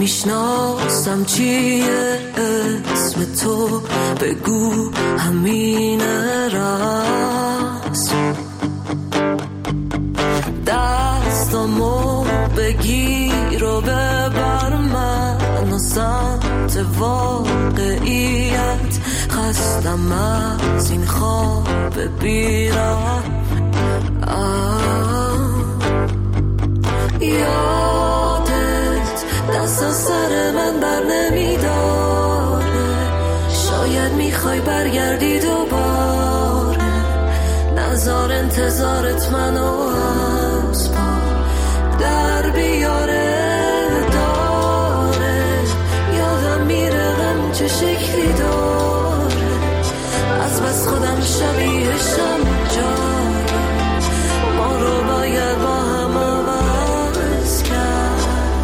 میشناسم چیه اسم تو، بگو همین راست. دستامو بگیر و ببر منو سمت واقعیت، خستم از این خواب بیرم. یادت دست از سر من بر نمیداره، شاید میخوای برگردی دوباره، نذار انتظارت منو از پا در بیاره. داره یادم میره غم چه شکلی داره، از بس خودم شبیهشم جاره، ما رو باید با هم عوض کرد.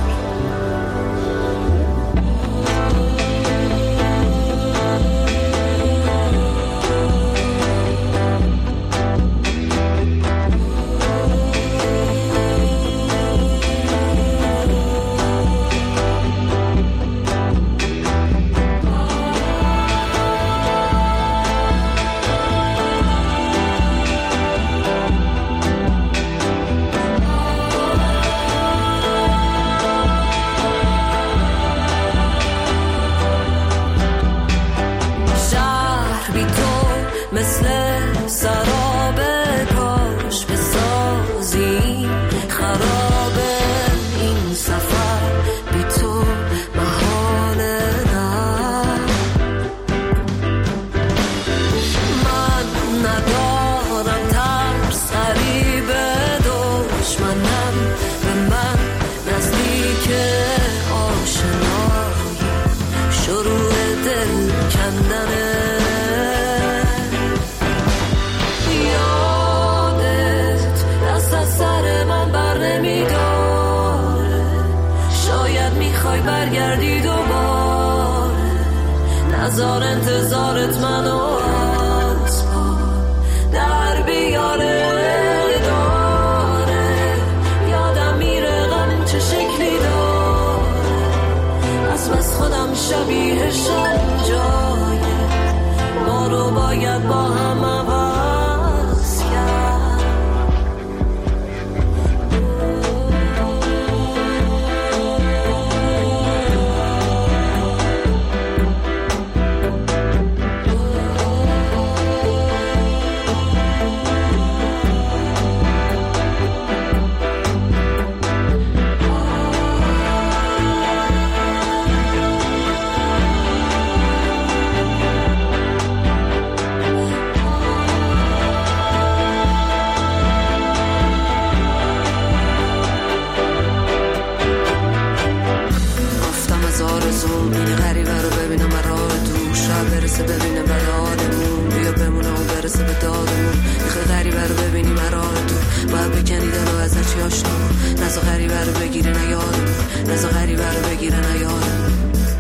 مثل سرابه کاش بسازی خرابه، این سفر بی تو محاله. من ندارم ترس غریبه، دشمنم به من نزدیک، آشنایی شروع دل کندنه. برگردی دوباره، نذار انتظارت منو از پا در بیاره. داره یادم میره غم چه شکلی داره، از بس خودم شبیهشم جایه، ما رو باید با هم عوض کرد. ببینه بدارمون، بیا بمونه و برسه به دادمون. میخوای غریبه رو ببینی مرار تو، باید بکنی دلو از چی آشنا، نزا غریبه رو بگیره نیادمون، نزا غریبه رو بگیره نیادمون.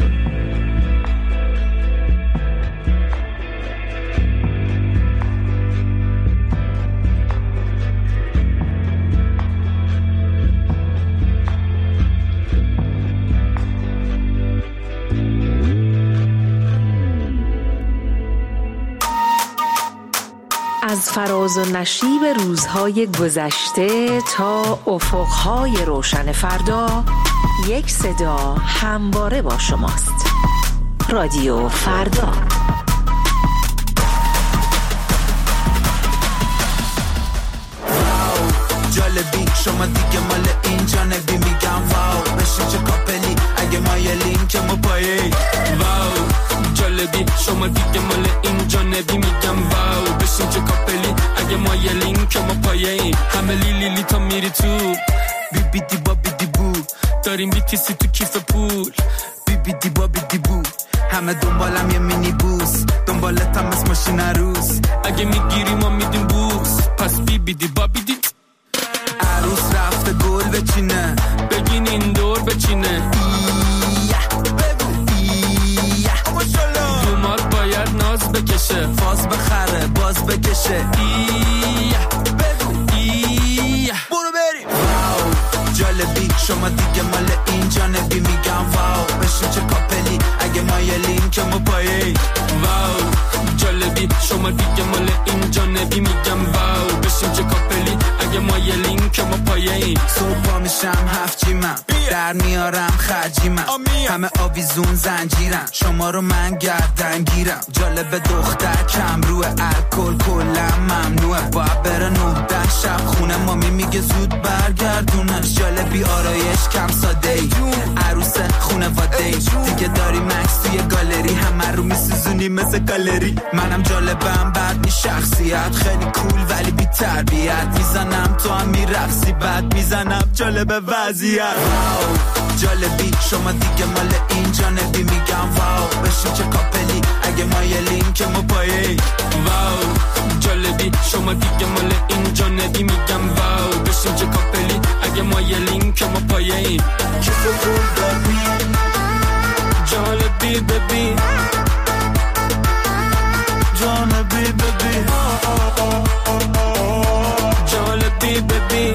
از فراز و نشیب روزهای گذشته تا افقهای روشن فردا، یک صدا همواره با شماست. رادیو فردا. جالبی شما دیگه مال اینجا نبی، میگم واو بشین چه کاپلی اگه مایلین که ما پایه. واو جالبی شما دیگه مال اینجا نبی، میگم واو بشین چه کاپلی اگه مایلین که ما پایه. همه لیلی تا میری تو بی بی دی با بی دی بو، داریم بیتیسی تو کیف پول بی بی دی با بی دی بو. همه دنبالم یه مینی بوس، دنبالتم از ماشین عروس، اگه میگیری ما میدیم بوس، پس بی بی دی با بی دی. عروس رفته گل بچینه، بگین این دور بچینه. دومات باید ناز بکشه، فاز بخره باز بکشه. برو بریم. واو جالبی شما دیگه مال اینجا نبی، میگم واو در میارم خرجی من، همه آویزون زنجیرم، شما رو من گردن گیرم. جالب دختر کم روه، الکل کلم ممنوعه، باید بره 9-10 شب خونه، مامی میگه زود برگردونش. جالبی آرایش کم ساده ای، عروس خونواده ای، دیگه داری مکس توی گالری، همه رو میسوزونی مثل گالری. منم جالبم بعد می شخصیت، خیلی کول ولی بی تربیت، میزنم تو هم میرقصی بعد میزنم جالب وضعیت. جالبی شما دیگه مال اینجا نبی، میگم واو بشین چه کاپلی اگه مایلین که ما پایه. واو جالبی شما دیگه مال اینجا نبی، میگم واو بشین چه کاپلی اگه مایلین که ما پایه. کسو پول دادی جالبی ببین، جالبی ببین، جالبی ببین،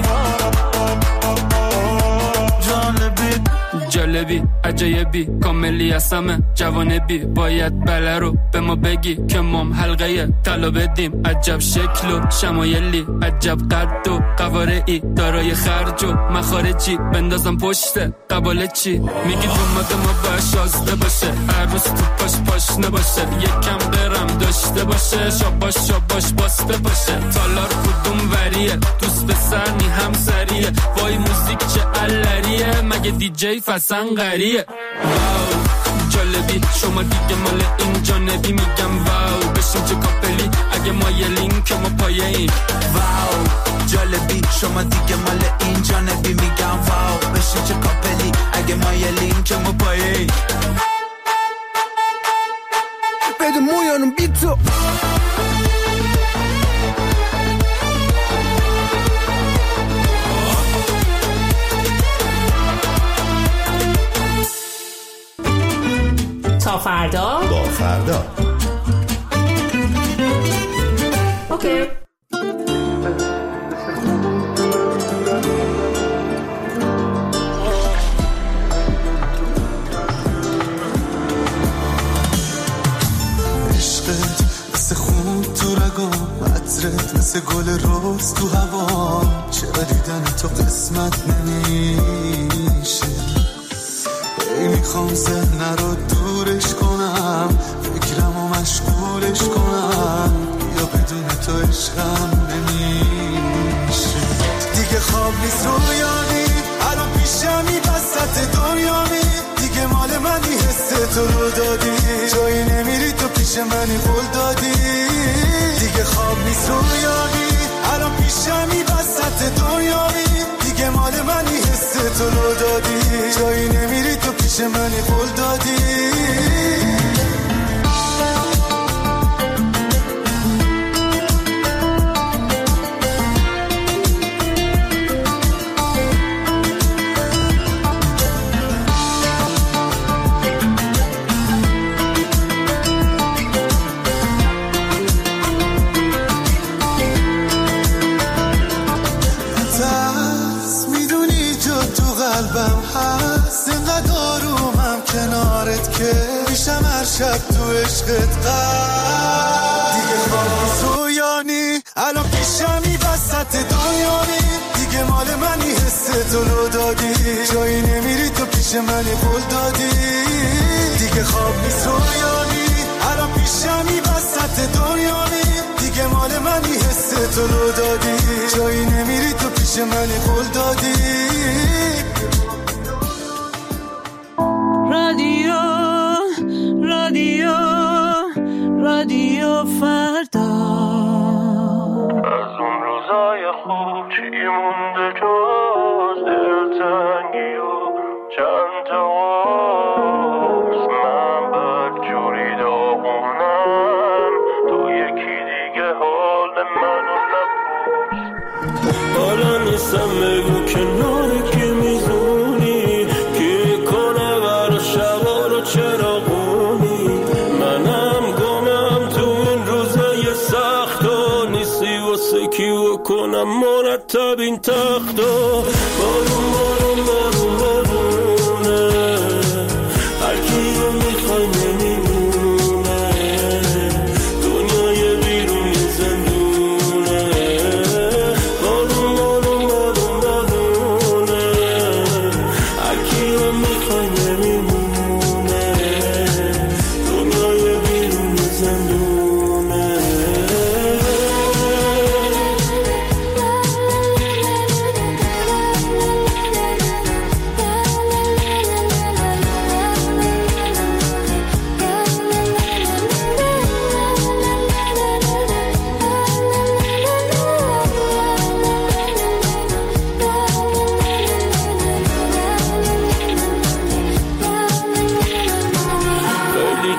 جالبی عجایبی کاملی هستم جوانبی، باید بله رو به ما بگی که مام حلقه طلا بدیم. عجب شکل و شمایلی، عجب قد و قوارعی، دارای خرج و مخارجی، بندازم پشت قباله چی؟ میگی دومات ما باید شازده باشه، عروس تو پاش پاشنه باشه، یکم برم داشته باشه، شاباش باسته باشه. تالار کدوم وریه، دوست به سرنی هم سریه، وای موزیک چه علریه، مگه دیجی فسن غریه. واو جالبی شما دیگه مال اینجا نبی، میگم واو بشین چه کاپلی اگه مایلین که ما پایه این. واو جالبی شما دیگه مال اینجا نبی، میگم واو بشین چه کاپلی اگه مایلین که ما پایه این. بده مویانم بی تو تا فردا با فردا. اوکی. عشقت مثل خون تو رگام، عطرت مثل گل روز تو هوا، چرا دیدن تو قسمت نمیشه؟ ای میخوام ذهن رو دورش کنم، فکرمو مشغولش کنم، یا بدون تو عشقم نمیشه. دیگه خواب نیست رویانی، الان پیشمی وسط دنیانی، دیگه مال منی حس تو رو دادی، جایی نمیری تو پیش منی قول دادی. دیگه خواب نیست رویانی، الان پیشمی وسط دنیانی، دیگه مال منی حس تو رو دادی، جایی نمیری تو پیش منی قول دادی. شب تو عشقت قد دیگه خواب نیست رویانی، الان پیشمی وسط دنیانی، دیگه مال منی حس تو رو دادی، جایی نمیری تو پیش منی قول دادی. دیگه خواب نیست رویانی، الان پیشمی وسط دنیانی، دیگه مال منی حس تو رو دادی، جایی نمیری تو پیش منی قول دادی. رادیو فردا. از اون روزای خوب چی مونده جز دلتنگی و چند تا قرص، من بد جوری داغونم، تو یکی دیگه حال منو نپرس. حالا نیستم بگو کنار که میزونی کی کنه بر شبا رو چراغونی، منم گمم تو این روزای سخت و نیستی واسه کیو کنم مرتب این تختو. بارون بارون بارون بارونه، هر کیو میخوای نمیمونه، دنیای بیرون زندونه. بارون بارون بارون بارونه، هر کیو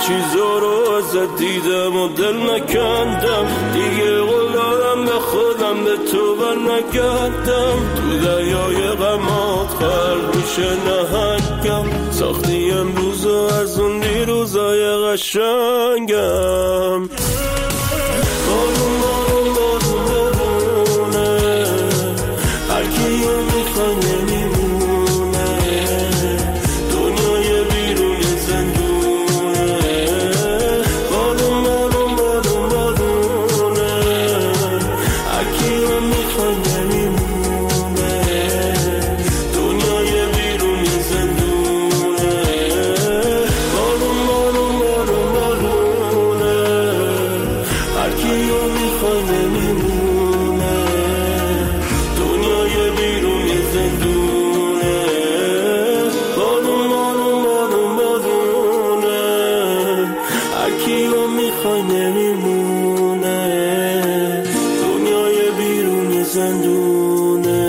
چیزا رو ازت دیدم و دل نکندم، دیگه قول دادم به خودم به تو بر نگردم. تو دریای غمات غرق میشه نهنگم، ساختی امروز و از اون دیروزای قشنگم. بارون بارون بارون بارونه، هر کیو میخوای نمیمونه، دنیای بیرون زندونه. بارون بارون بارون بارونه، هر کیو میخوای نمیمونه، دنیای بیرون زندونه. بارون بارون بارون بارونه، هر کیو میخوای نمیمونه، دنیای بیرون زندونه. بارون بارون بارون بارونه، هر کیو میخوای نمیمونه، دنیای بیرون زندونه.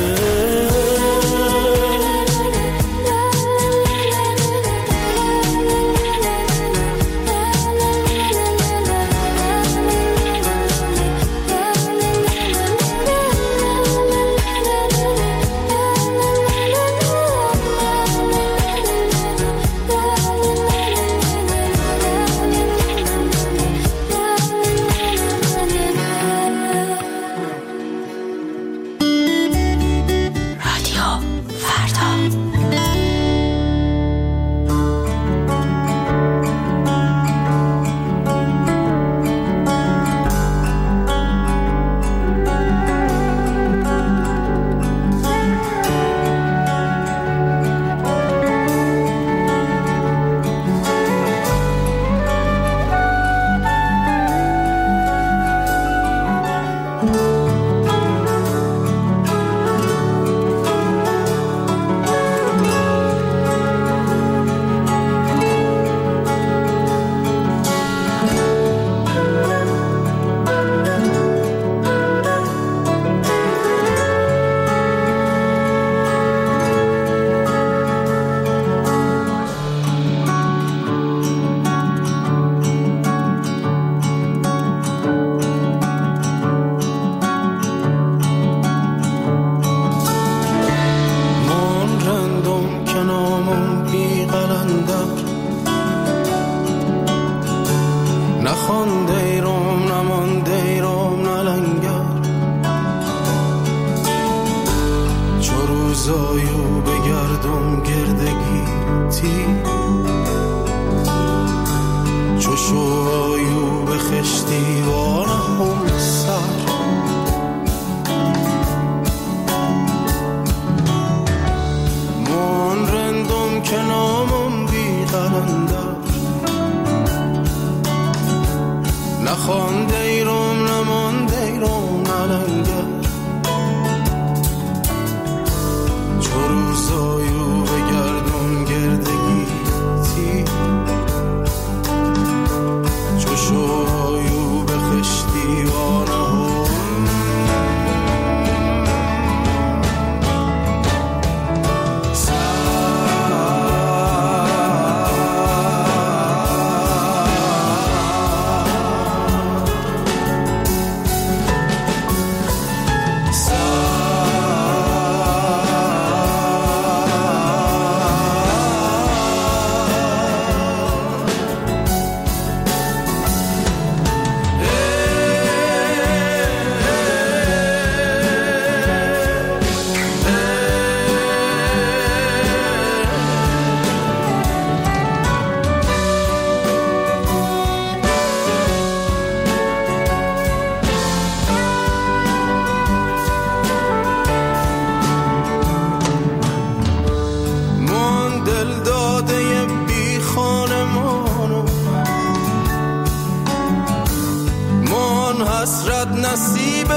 حسرت نصیب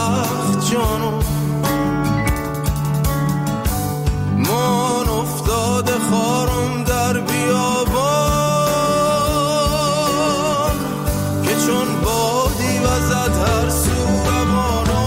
سخت جانو، من افتاده خارم در بیابان که چون بادی وزد هر سو روانو.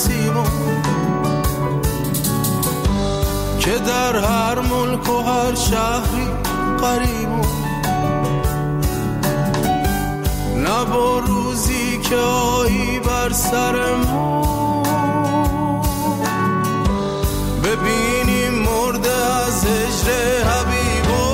نسیمون که در هر ملک و هر شهری قریبون، نه با روزی که آیی بر سر ما ببینیم مرده از هجر حبیبو.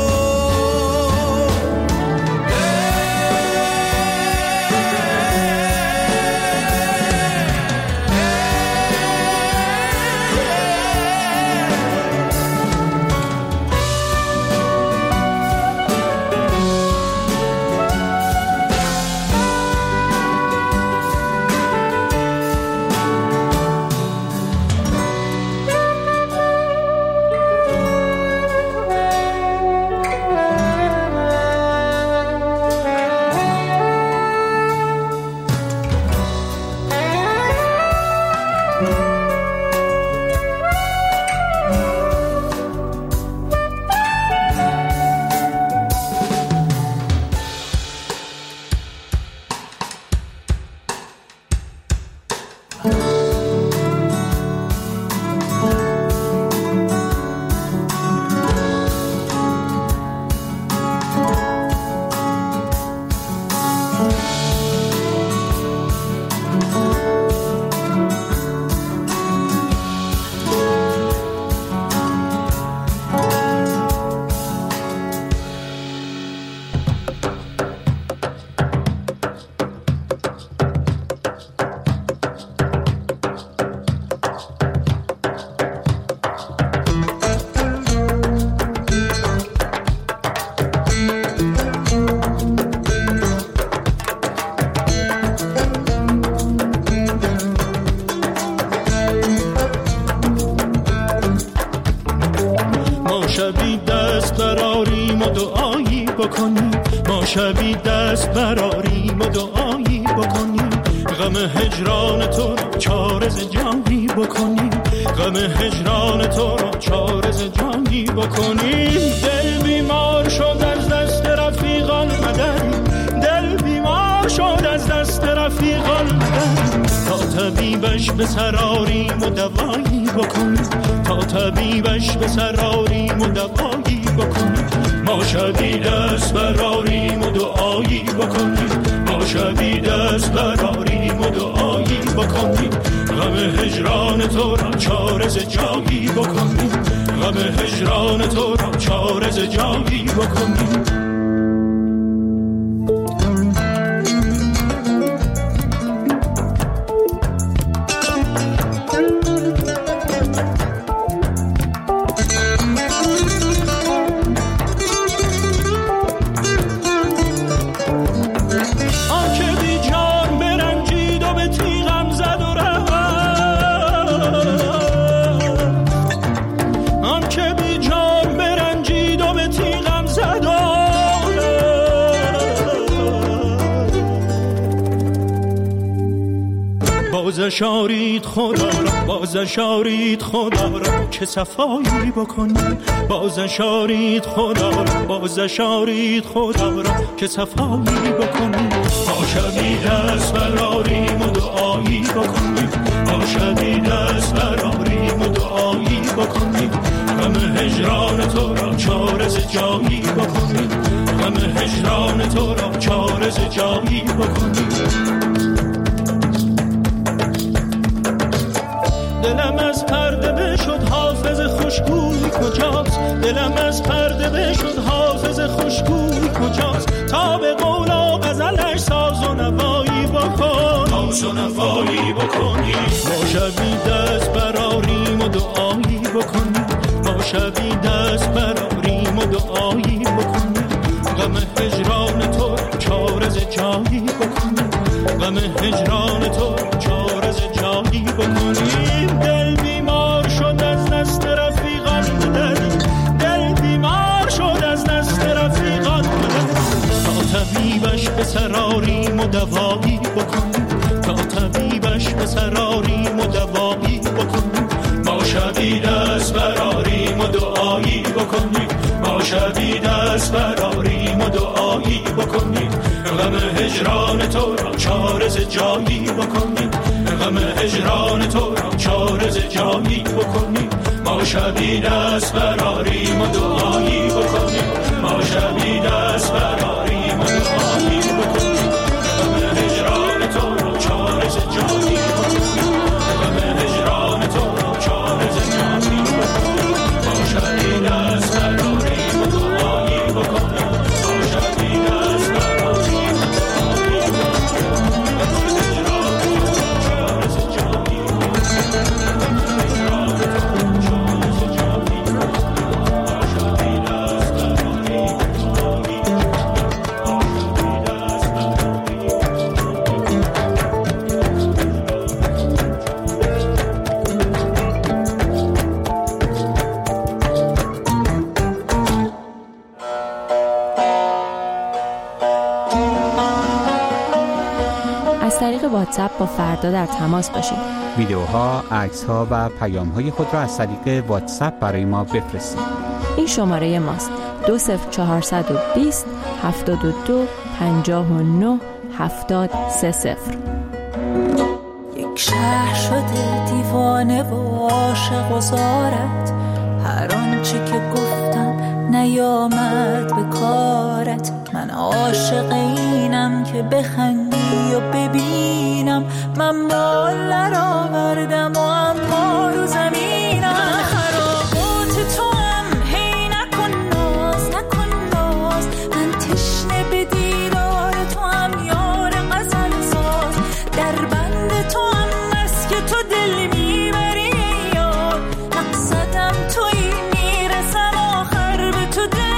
شبی دست براریم و دعایی بکنیم، ما شبی دست براریم و دعایی بکنیم، غم هجران تو را چارز جانی بکنیم، غم هجران تو را چارز جانی بکنیم. دل بیمار شد از دست رفیقان مدریم، دل بیمار شد از دست رفیقان مدریم، تا طبیبش به سراریم و دوایی بکنیم، تا طبیبش به سراریم و دوایی بکنیم. ما شبی دست براریم و دعایی بکنیم، ما شبی دست براریم و دعایی بکنیم، غم هجران تو را چارز جایی بکنیم، غم هجران تو را چارز جایی بکنیم. بازشارید خدا را، بازشارید خدا را که صفایی بکنیم، بازشارید خدا را، بازشارید خدا را که صفایی بکنیم. ما شبی دست براریم و دعایی بکنیم، ما شبی دست براریم و دعایی بکنیم، غم هجران تو را چارز جایی بکنیم، غم هجران تو را چارز جایی بکنیم. دلم از پرده بشد حافظ خوشگوی کجاست، دلم از پرده بشد حافظ خوشگوی کجاست، تا به قول و غزلش ساز و نوایی بکن، ساز و نوایی بکنی. ما شبی دست براریم و دعایی بکنیم، ما شبی دست براریم و دعایی بکنیم، غم هجران تو چارز جایی بکنیم، غم هجران تو چارز جایی بکنیم. دل بیمار شد از دست رفیقان مدریم، دل بیمار شد از دست رفیقان مدریم، تا طبیبش به سراریم و دوایی بکنیم، تا طبیبش به سراریم و دوایی بکنیم. ما شبی دست براریم و دعایی بکنیم، ما شبی دست براریم و دعایی بکنیم، غم هجران تو را چارز جایی بکنیم، غم هجران تو را چارز جانی بکنیم. ما شبی دست براریم و دعایی بکنیم. ما شبی دست براریم و دعایی بکنیم. غم هجران تو را چارز جانی بکنیم. غم هجران تو را چارز جانی بکنیم. ما شبی دست براریم و دعایی بکنیم. ما شبی دست براریم و دعایی از طریق واتساپ با فردا در تماس باشید. ویدیوها، عکس‌ها و پیام‌های خود را از طریق واتساپ برای ما بفرستید. این شماره ماست: 20420 72 59 730. یک شهر شده دیوانه و عاشق و زارت، هر آنچه که گفتم نیامد به کارت. من عاشق اینم که بخندی و ببینم، من بال نرآوردم و اما رو زمینم. خرابات تو هم هی نکن ناز، نکن ناز. من تشنه به دیدار تو هم یار غزل ساز. در بند تو هم است که تو دل میبری یار. مقصدم تویی، میرسم آخر به تو دل.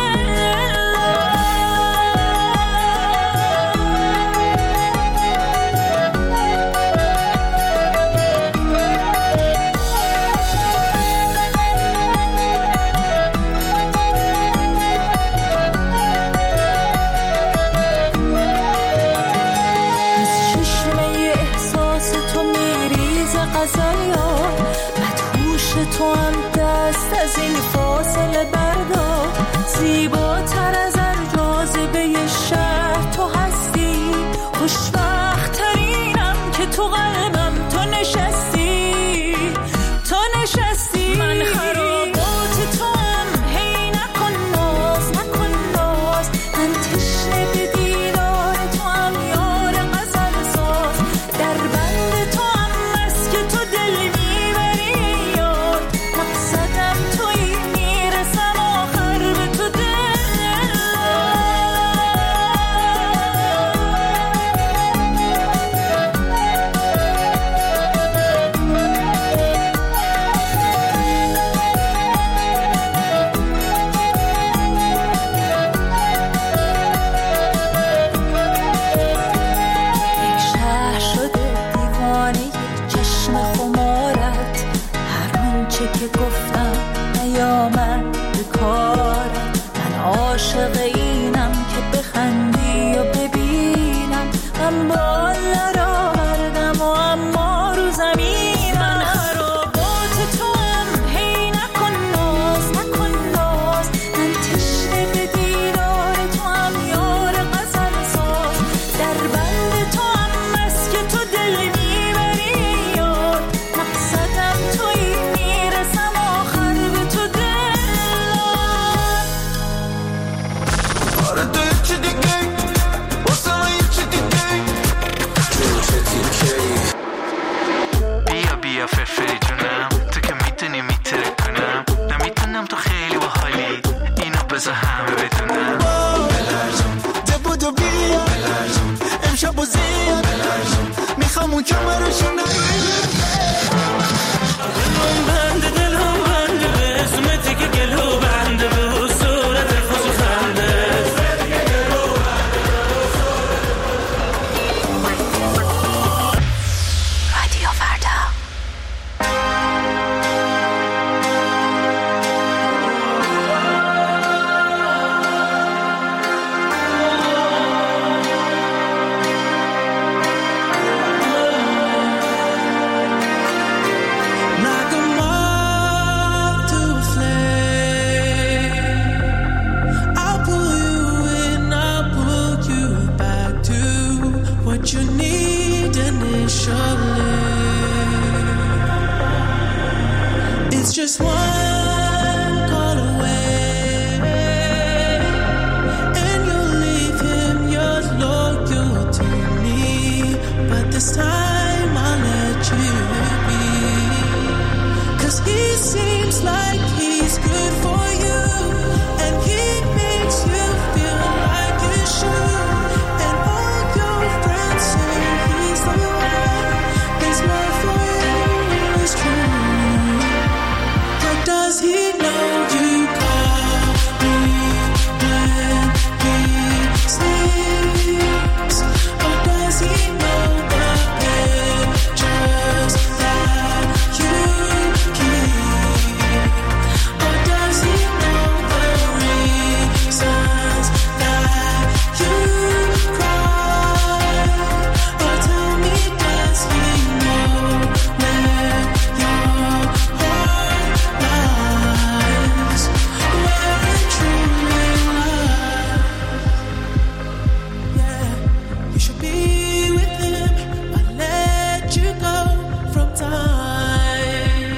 تو هم دست از این فاصله بردار. زیباتر از هر جاذبه شهر تو هستی. خوشبخت ترینم که تو قلبم تو نشستی، تو نشستی. من خرابات تو هم هی نکن ناز، نکن ناز. من تشنه به دیدار تو هم یار غزل ساز. در بند تو هم است که تو دل میبری یار. مقصدم تویی، میرسم آخر به تو دل. یک شهر شده دیوانه چشم خمارت، هر آنچه که گفتم نیامد به کارت. من عاشق اینم که بخندی و ببینم، من بال نرآوردم و اما رو زمینم. من خرابات تو هم هی نکن ناز، نکن ناز. من تشنه به دیدار تو هم یار غزل ساز. در بند تو هم است که تو دل میبری یار. مقصدم تویی، میرسم آخر به تو دل. آره تو یه چی دیگه، واسه من یه چی دیگه. بیا بیا فرفری جونم، تو که میتونی میتره کنم. نمیتونم تو خیلی باحالی، اینو بذار همه بدونم. بلرزون دبودو بیا، بلرزون امشب و زیاد، بلرزون میخوام اون کمرشو نگیر. دلم بنده، دلم بنده به اسمتی که گلو بنده به صورت خوش و خنده. رادیو فردا. Knock 'em off to a flame. I'll pull you in, I'll pull you back to what you need initially. just one call away, and you'll leave him your loyal to me. But this time I'll let you be, 'cause he seems like he's good for you, and he makes you feel like you should. And all your friends say he's the one, his love for you is true. But does he know you call me when he sleeps? Or does he know the pictures that you keep? Or does he know the reasons that you cry? Or tell me, does he know where your heart lies? Where it truly lies? Yeah, you should be with him, but let you go from time.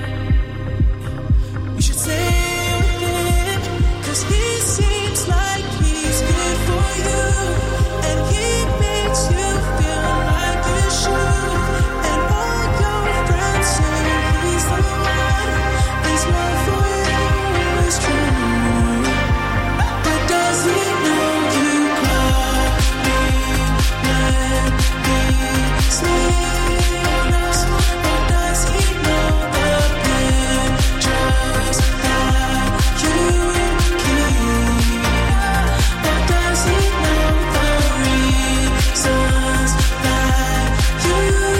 You should stay with him, 'cause he seems like he's good for you, and he makes you feel like you should. And all your friends say he's the one, his love for you is true. But does he know you call me when he sleeps? Or does he know the pictures that you keep? Or does he know the reasons that you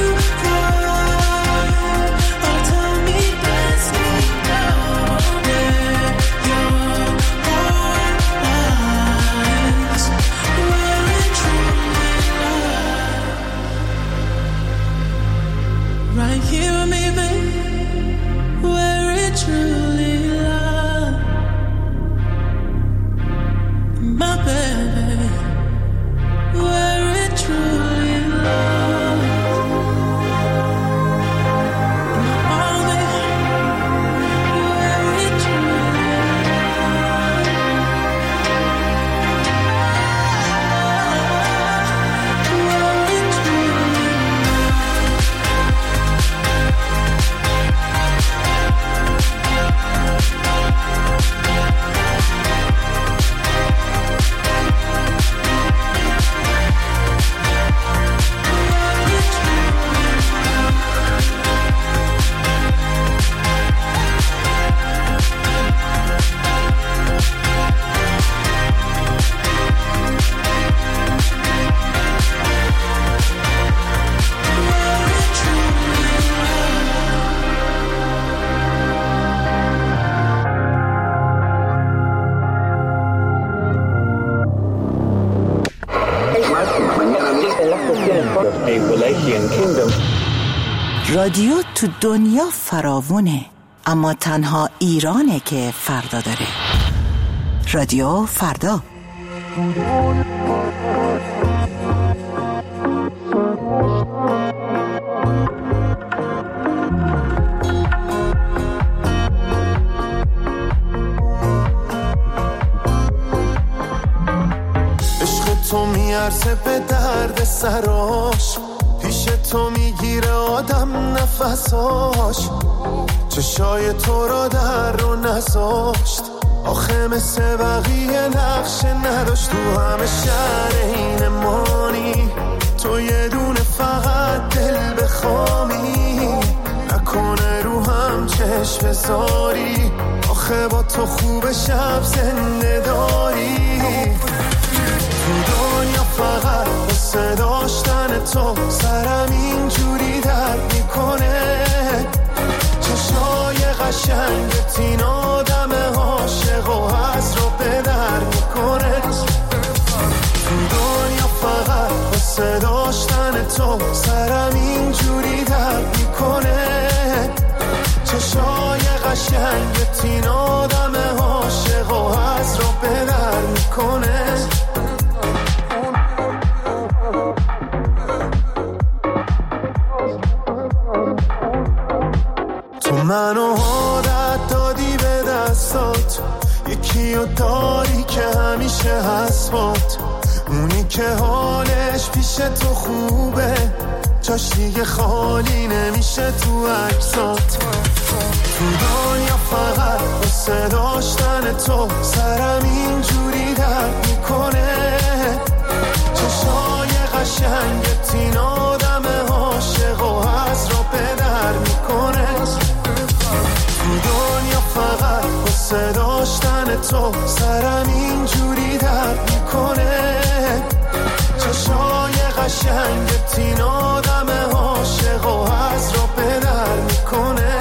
cry? Or tell me, does he know where your heart lies? Where it truly lies? Right here with me, babe, where it truly lies. My baby, where it truly lies. Oh, baby, where it truly lies. Where it truly رادیو تو دنیا فراوونه، اما تنها ایرانه که فردا داره. رادیو فردا. عشق تو میارزه به درد سراش، پیش تو میگیره آدم نفساش، چشای تو رو در رو نذاشت، آخه مثل بقیه نقشه نداشت. تو همه شهر این مانی، تو یه دونه فقط دل بخوامی، نکنه رو هم چشم بذاری، آخه با تو خوب شب زنده داری. تو دنیا فقط بسه داشتن تو سرم اینجوری درد میکنه، چشای قشنگت این آدم عاشق و از رو به در میکنه. تو دنیا فقط بسه داشتن تو سرم اینجوری درد میکنه، چشای قشنگت این آدم عاشق و از رو به در میکنه. تو منو آدم که هست اونی که حالش پیش تو خوبه، جاش دیگه خالی نمیشه تو عکسات. تو دنیا فقط واسه داشتن تو سرم اینجوری درد میکنه. چشای قشنگت این آدم عاشق و از را پدر میکنه. تو دنیا فقط واسه داشتن تو سرم اینجوری درد میکنه. چشای قشنگت این آدم عاشق و از را پدر میکنه.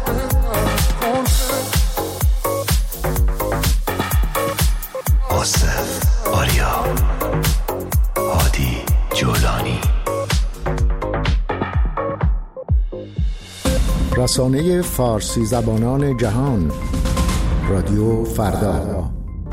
آصف آریا، هادی جولانی. رسانه فارسی زبانان جهان، رادیو فردا.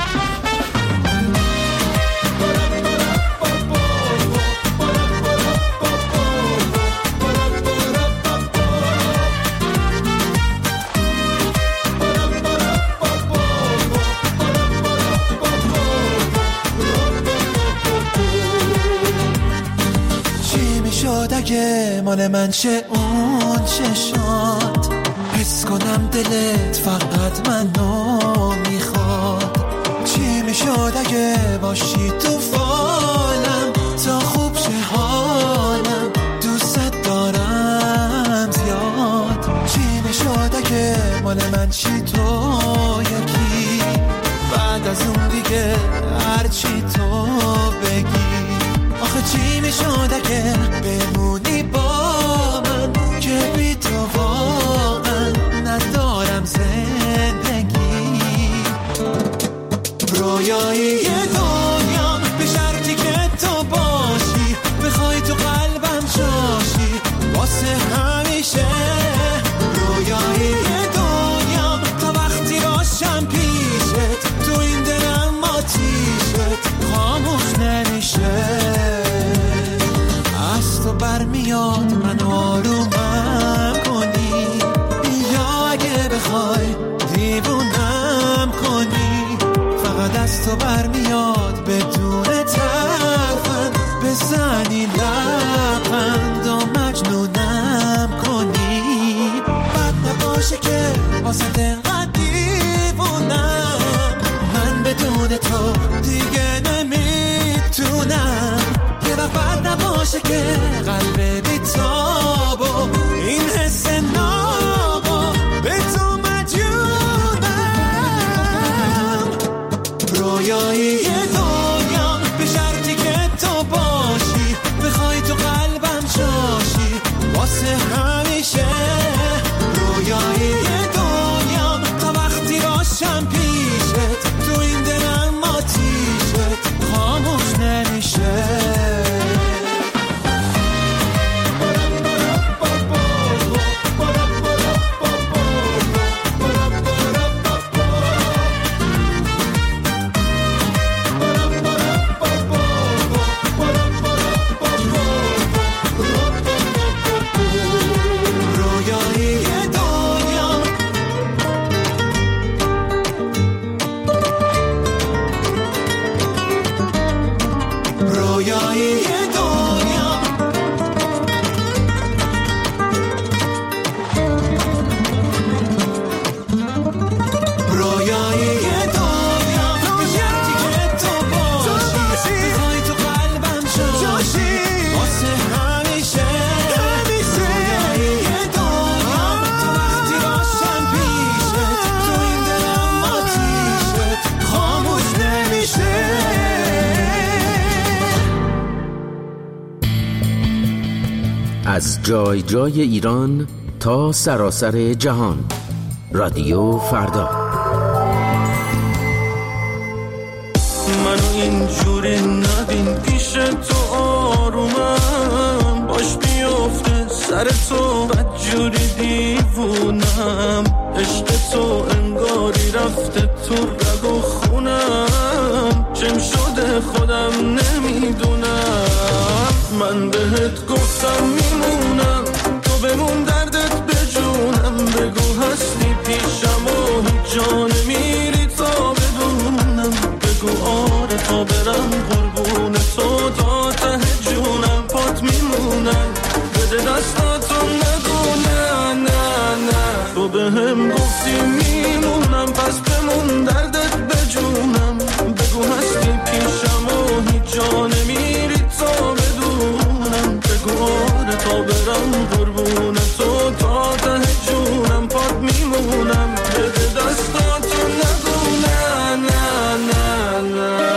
اگه مال من چه اون چشات، حس کنم دلت فقط منو میخواد. چی میشد اگه باشی تو فالم تا خوب شه حالم، دوست دارم زیاد. چی میشد اگه مال من چی تو یکی، بعد از اون دیگه هرچی تو بگی. آخه چی میشد اگه بمونی با من که بی تو واقعا ندارم زندگی. رویایی دنیا به شرطی که تو باشی، بخوای تو قلبم جاشی واسه همیشه. رویایی دنیا تا وقتی باشم پیشت، تو این دلم آتیشت خاموش نمیشه. از تو برمیاد من آرومم کنی، یا اگه بخوای دیوونم کنی. فقط از تو برمیاد بدون ترفند بزنی لبخند و مجنونم کنی. بد نباشه که واسه دلقدر دیوونم، من بدون تو دیگه نمیتونم. یه وقت بد نباشه که قلب بیتاب و این حس نابا به تو مجنونم. رویایی دنیا به شرطی که تو باشی، بخوای تو قلبم جاشی واسه همیشه. رویایی دنیا تا وقتی باشم پیشت، تو این دلم آتیشت خاموش نمیشه. از جای جای ایران تا سراسر جهان، رادیو فردا. منو اینجوری نبین پیش تو آرومم، باش بیفته سر تو بدجوری دیوونم. عشق تو انگاری رفته تو رگ و خونم، چم شده خودم نمیدونم. من بهت گفتم میمونم، تو بمون دردت بجونم. بگو هستی پیشم و هیچ جا نمیری تا بدونم. بگو آره تا برم قربون تو، تا ته جونم پات میمونم. بده دستاتو نگو نه نه نه، تو بهم گفتی میمونم پس بمون دردت بجونم. بگو هستی پیشم و هیچ جا نمیری تا بدونم. بگو آره تا برم قربون تو، تا ته جونم پات میمونم. بده دستاتو نگو نه نه نه نه.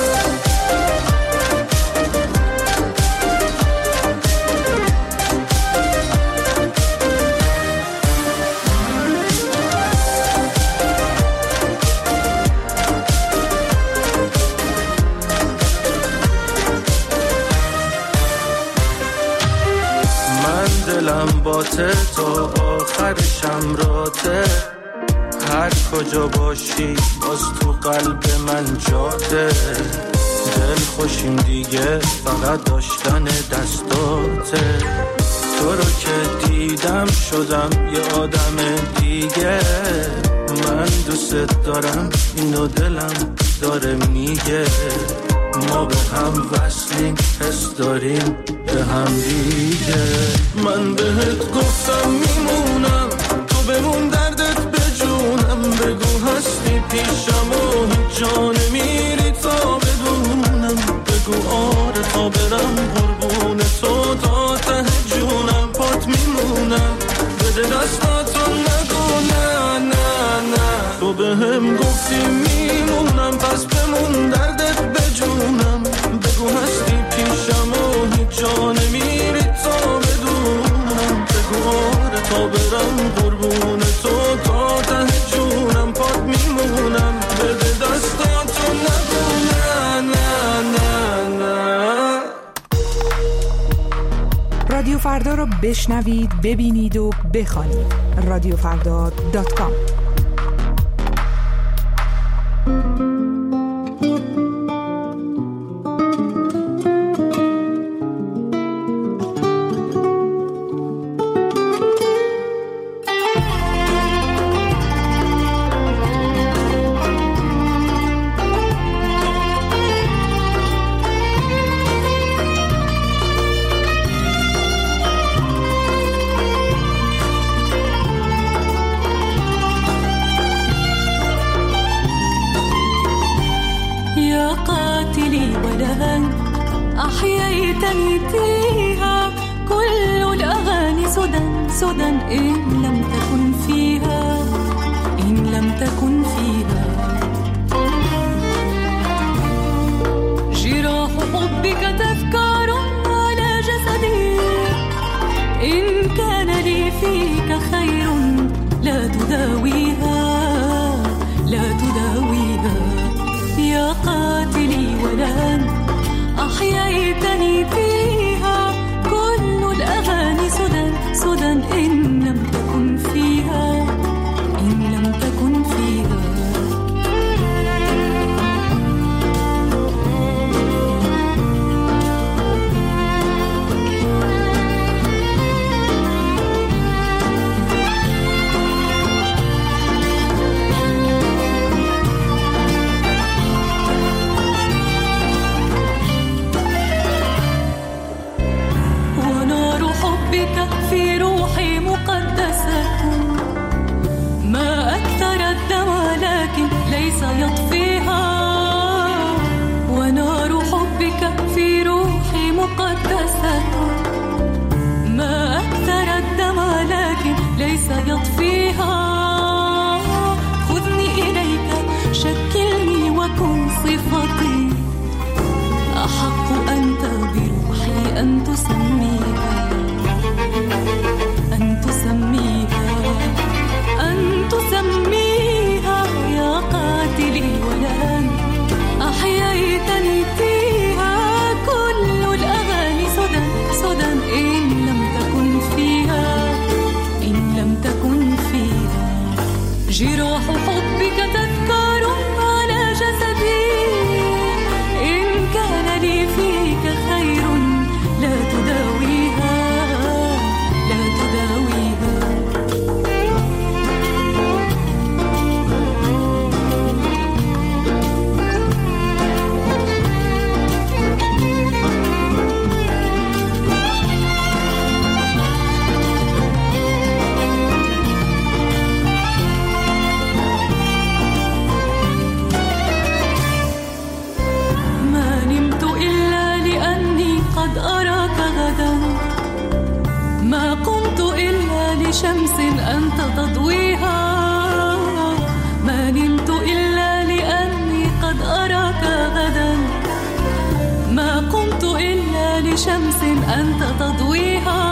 دلم باته تا آخرشم راته، هر کجا باشی باز تو قلب من جاته. دل خوشیم دیگه فقط داشتن دستاته، تو رو که دیدم شدم یه آدم دیگه. من دوست دارم اینو دلم داره میگه، ما به هم وصلیم حس داریم به هم دیگه. من بهت گفتم میمونم تو بمون دردت بجونم. بگو هستی پیشم و هیچ جا نمیری تا بدونم. بگو آره تا برم قربون تو، تا ته جونم پات میمونم. بده دستاتو نگو نه نه نه، تو بهم گفتی میمونم پس بمون دردت بجونم. بگو هستی پیشم و هیچ جا نمیری تا بدونم. بگو آره تا برم قربون تو، تا ته جونم پات میمونم. بده دستاتو نگو نه نه نه نه. رادیو فردا رو بشنوید، ببینید و بخوانید. رادیوفردا.com. أحييتني فيها كل الأغاني سدى إن لم تكن فيها، إن لم تكن فيها جراح حبك تذكار على جسدي. إن كان لي فيك خير لا تداويها، لا تداويها يا قاتلي ولن أحييتني فيها كل الأغاني سدى إن لم تكن فيها، إن لم تكن فيها. لشمس أنت تضويها، ما نمت إلا لأني قد أراك غدا، ما قمت إلا لشمس أنت تضويها،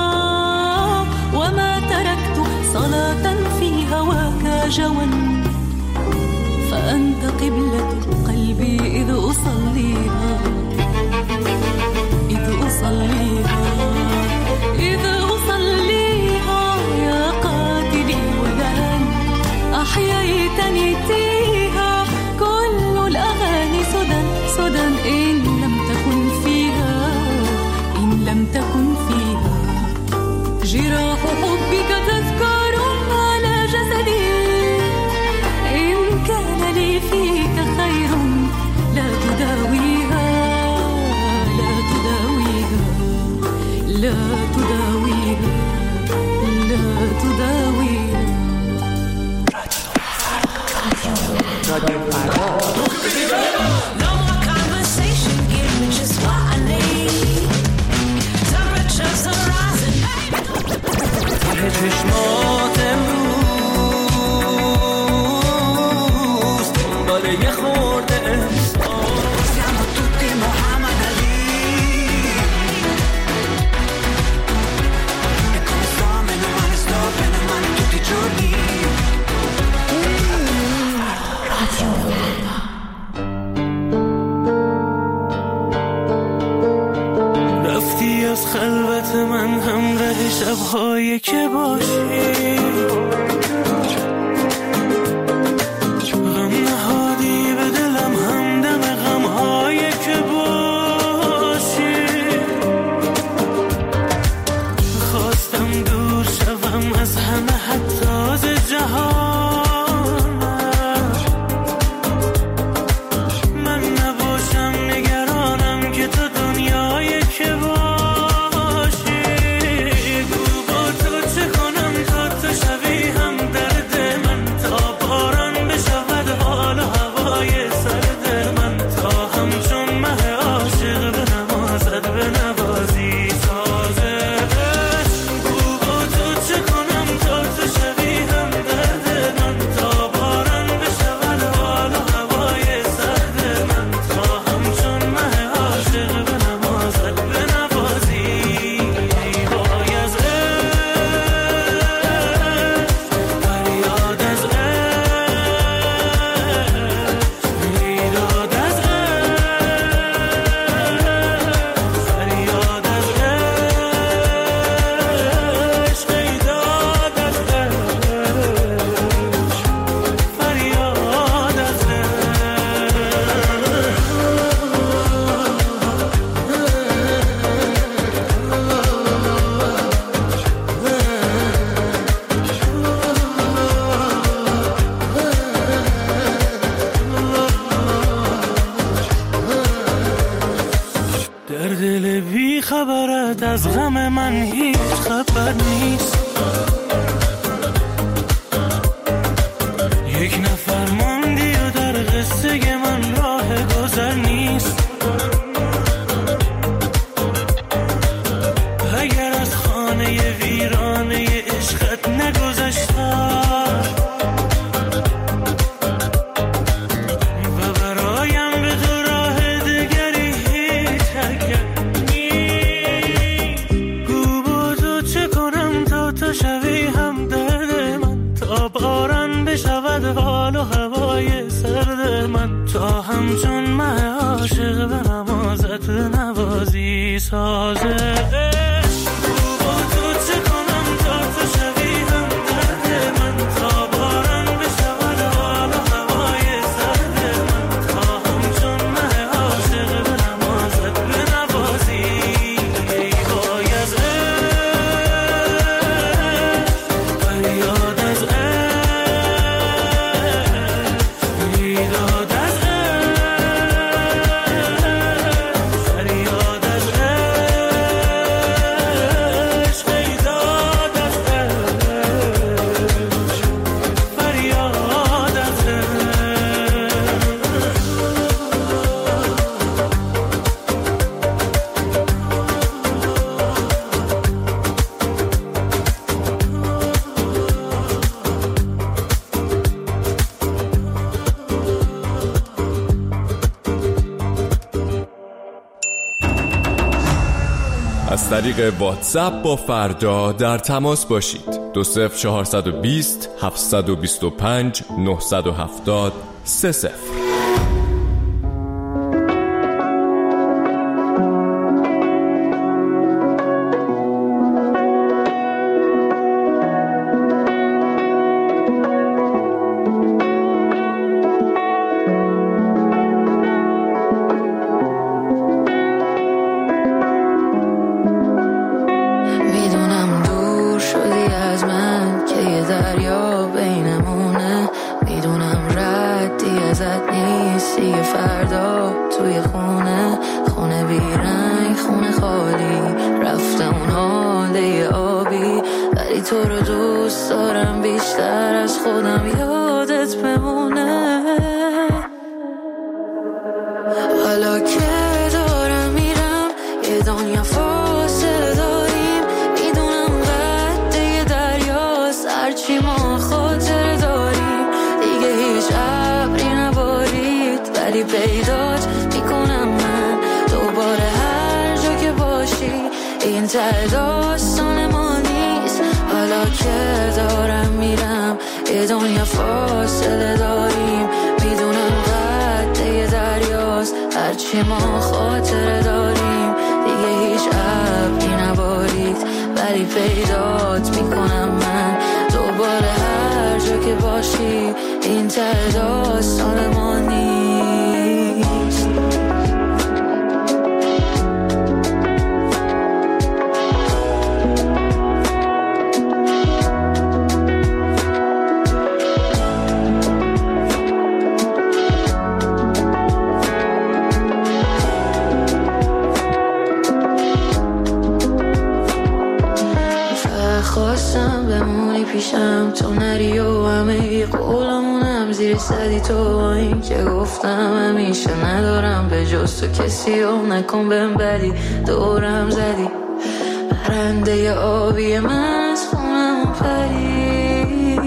وما تركت صلاة في هواك جوا، فأنت قبلة قلبي إذ أصليها، إذ أصليها، إذ أصليها. يا قاتلي ولان أحييتني فيها، كل الأغاني سدى سدى إن لم تكن فيها، إن لم تكن فيها. جراح حبك تذكار على جسدي، إن كان لي فيك خير لا تداويها، لا تداويها، لا تداويها، لا تداويها. رادیو فردا. No more conversation, give me just what I need. Temperatures are rising. ته چشمات امروز دنبال یه خورده احساس. Siamo tutti Muhammad Ali. E come sto, meno male sto, bene male tutti i giorni. رفتی از خلوت من همراه شب‌هایی که باشی، غم نهادی به دلم همدم غم‌هایی که باشی. خواستم دور شوم از همه حتی از جهان، من نباشم نگرانم که تو دنیایی که باشی. گو با تو چه کنم تا تو شوی هم درد من، تا باران بشود حال و هوای سرد من، تا همچون مه عاشق به نمازت به نوازی سازش. گو با تو چه کنم تا تو شوی هم درد من، تا باران بشود حال و هوای سرد من، تا همچون مه عاشق به نمازت به نوازی. وای از فریاد از بیداد از فریاد از عشق، بیداد از فریاد از در دل بی خبرت از غم من هیچ خبر نیست. یک نفر ماندی و در قصه من راه گذر نیست. اگر از خانه ویرانه عشقت نگذشتم و برایم به تو راه دگری هیچ حرکت نیست. گو با تو چه کنم تا تو شوی هم درد من، تا باران بشود حال و هوای سرد من، تا همچون مه عاشق به نمازت نوازی سازه. از طریق واتساپ با فردا در تماس باشید. 20420 725 970 30. خواستم بمونی پیشم تو نری و همه قولمونم زیر صدی تو این که گفتم همیشه ندارم به جز تو کسی و نکن بهم بدی دورم زدی پرنده آبی من از خونم پری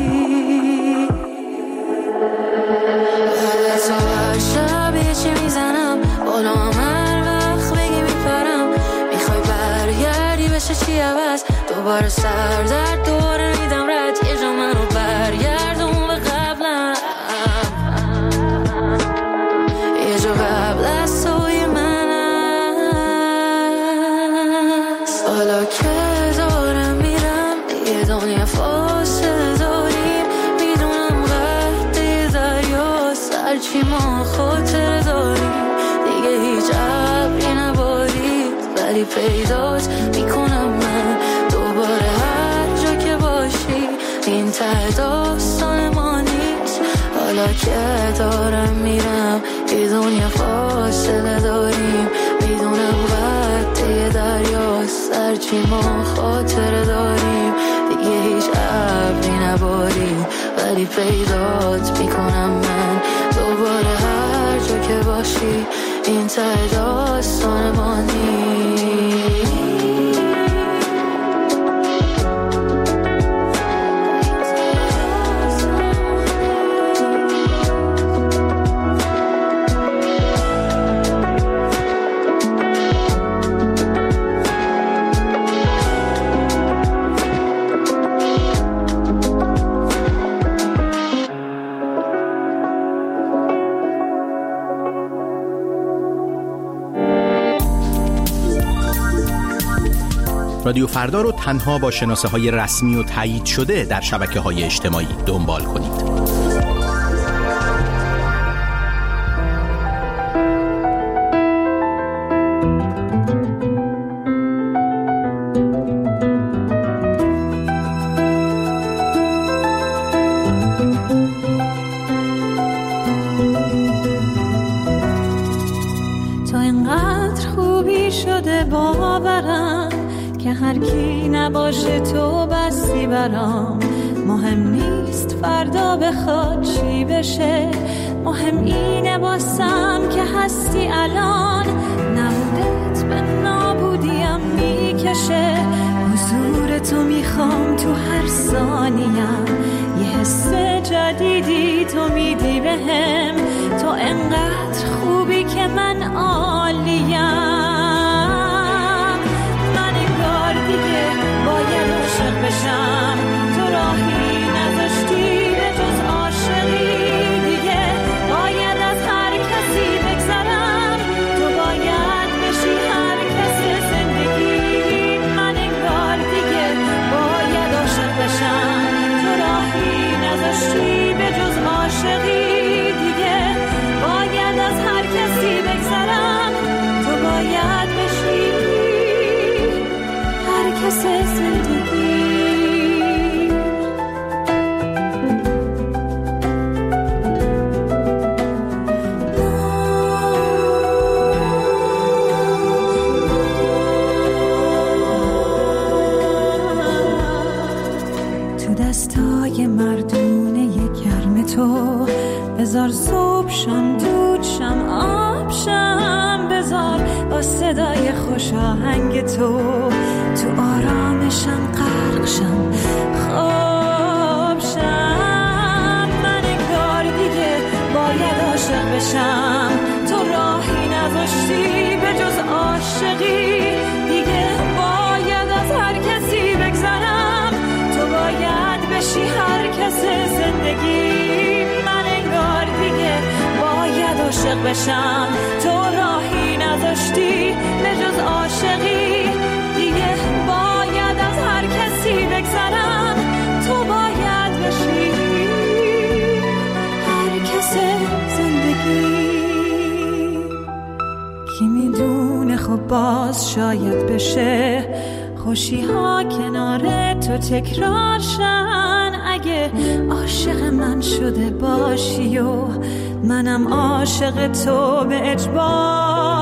بعد تو هر شب یه چی میزنم بالا هر وقت بگی میپرم میخوای برگردی بشه چی عوض دوباره سر در دوره میدم رد یه جا منو برگردون به قبلم یه جا قبل از توی من هست حالا که دارم میرم یه دنیا فاصله داریم میدونم قد دریاست هرچی ما خاطر داریم دیگه هیچ ابری نبارید ولی پیدات میکنم من دوباره هر جا که باشی این ته داستان ما نیست حالا که دارم میرم یه دنیا فاصله داریم میدونم قد دریاست هرچی ما خاطره داریم دیگه هیچ ابری نبارید ولی پیدات میکنم من دوباره هر جا که باشی این ته داستان ما نیست رادیو فردا رو تنها با شناسه‌های رسمی و تایید شده در شبکه‌های اجتماعی دنبال کنید. تو اینقدر خوبی شده باورم که هر کی نباشه تو بسی برام مهم نیست فردا بخواد چی بشه مهم اینه باسم که هستی الان نبودت به نابودیم میکشه حضور تو میخوام تو هر ثانیم یه حس جدیدی تو میدی بهم تو انقدر خوبی که من عالیم من کس زندگی. تو دستای مردونه گرم تو بذار صبح شم، دود شم، آب شم، بذار با صدای خوش آهنگ تو آرامشم غرق شم، خواب شم. من انگار دیگه باید عاشق بشم، تو راهی نذاشتی به جز عاشقی. دیگه باید از هر کسی بگذرم، تو باید بشی هر کس زندگی. من انگار دیگه باید عاشق بشم، تو راهی نذاشتی به جز عاشقی. دیگه باید از هر کسی بگذرم، تو باید بشی هر کس زندگی. کی میدونه خب باز شاید بشه خوشی ها کنار تو تکرار شن. اگه عاشق من شده باشی و منم عاشق تو به اجبار،